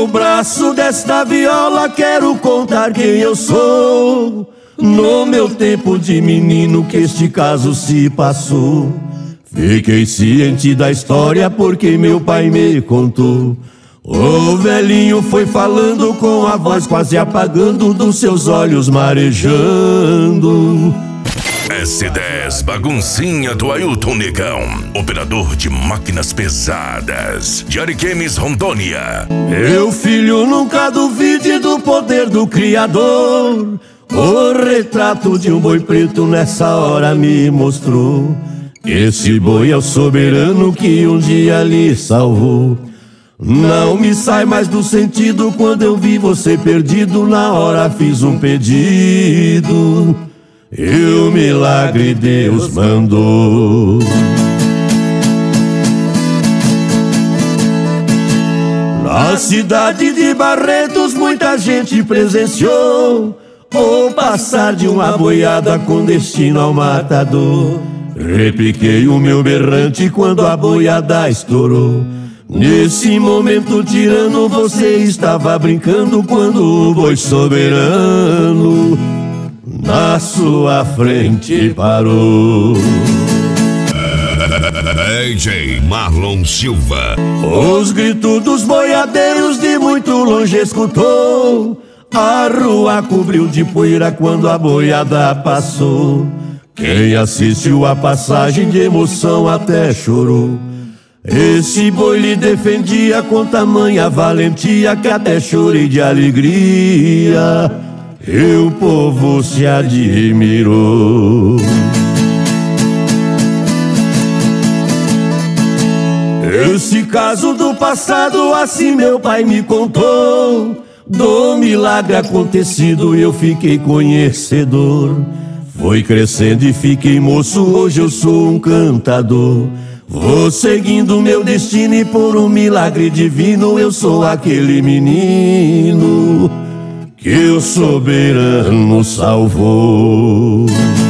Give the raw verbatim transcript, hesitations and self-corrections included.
braço desta viola quero contar quem eu sou. No meu tempo de menino que este caso se passou, fiquei ciente da história porque meu pai me contou. O velhinho foi falando com a voz quase apagando, dos seus olhos marejando. S dez Baguncinha do Ailton Negão, operador de máquinas pesadas de Ariquemes, Rondônia. Meu filho, nunca duvide do poder do Criador. O retrato de um boi preto nessa hora me mostrou. Esse boi é o soberano que um dia lhe salvou. Não me sai mais do sentido quando eu vi você perdido. Na hora fiz um pedido e o milagre Deus mandou. Na cidade de Barretos muita gente presenciou o passar de uma boiada com destino ao matador. Repliquei o meu berrante quando a boiada estourou. Nesse momento tirano você estava brincando quando o boi soberano na sua frente parou. D J Marlon Silva. Os gritos dos boiadeiros de muito longe escutou. A rua cobriu de poeira quando a boiada passou. Quem assistiu a passagem de emoção até chorou. Esse boi lhe defendia com tamanha valentia que até chorei de alegria e o povo se admirou. Esse caso do passado assim meu pai me contou. Do milagre acontecido eu fiquei conhecedor. Foi crescendo e fiquei moço, hoje eu sou um cantador. Vou seguindo meu destino e por um milagre divino eu sou aquele menino que o soberano salvou.